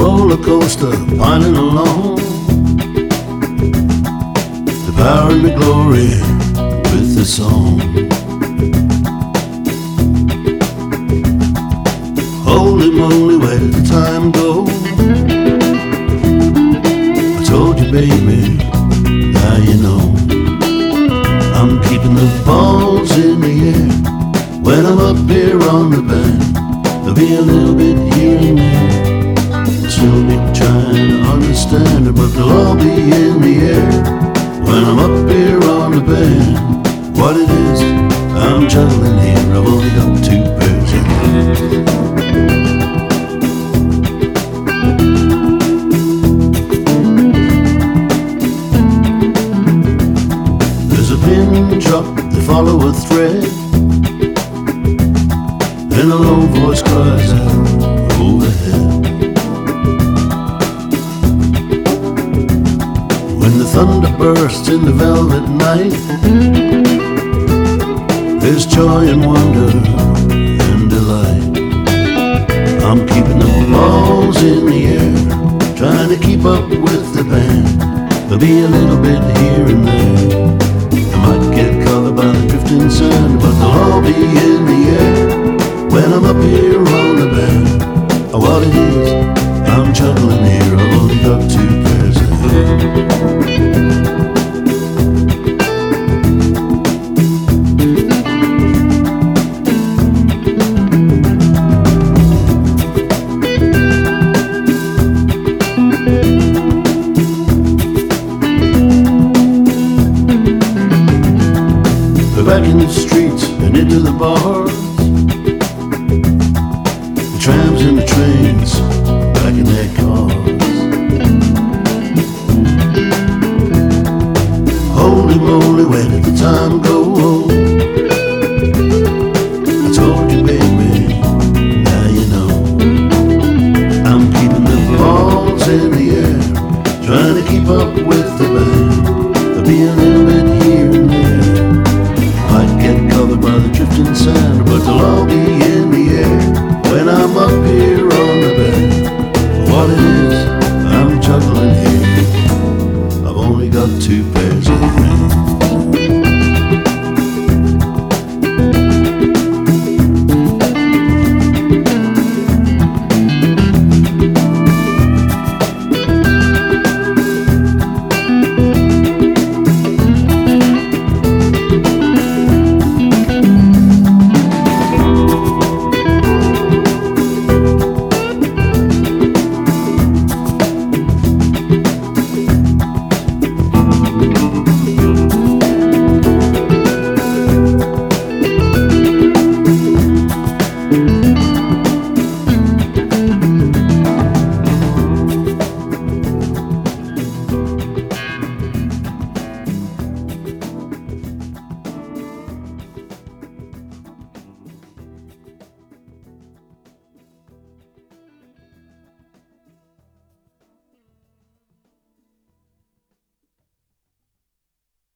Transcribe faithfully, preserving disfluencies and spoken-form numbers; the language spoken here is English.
roller coaster piling along, the power and the glory with the song. Holy moly, where did the time go? I told you, baby, now you know. I'm keeping the balls in the air when I'm up here on the band. There'll be a little bit here and there, I'll still be trying to understand it, but they'll all be in the air when I'm up here on the band. What it is I'm juggling here, I've only got two pairs of hands. Pin drop, they follow a thread, and a low voice cries out overhead. When the thunder bursts in the velvet night, there's joy and wonder and delight. I'm keeping the balls in the air, trying to keep up with the band. There'll be a little bit here and there, might get caught by the drifting sand, but they'll all be in the air when I'm up here on the band. What it is I'm juggling here, I've only got two pairs of hands.